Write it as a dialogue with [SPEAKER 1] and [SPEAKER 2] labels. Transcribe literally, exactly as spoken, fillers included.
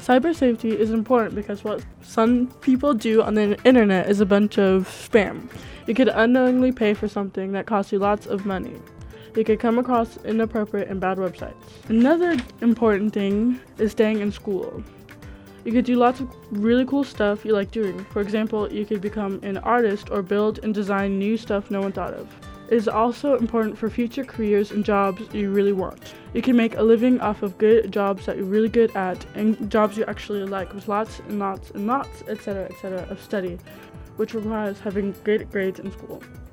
[SPEAKER 1] Cyber safety is important because what some people do on the internet is a bunch of spam. You could unknowingly pay for something that costs you lots of money. You could come across inappropriate and bad websites. Another important thing is staying in school. You could do lots of really cool stuff you like doing. For example, you could become an artist or build and design new stuff no one thought of. It is also important for future careers and jobs you really want. You can make a living off of good jobs that you're really good at and jobs you actually like with lots and lots and lots, et cetera, et cetera, of study, which requires having great grades in school.